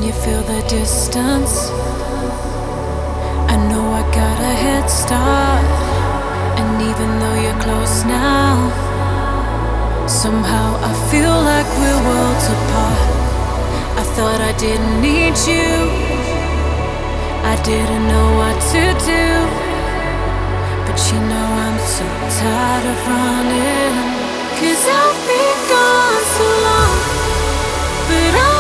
you feel the distance? I know I got a head start, and even though you're close now, somehow I feel like we're worlds apart. I thought I didn't need you, I didn't know what to do, but you know I'm so tired of running. 'Cause I've been gone so long, but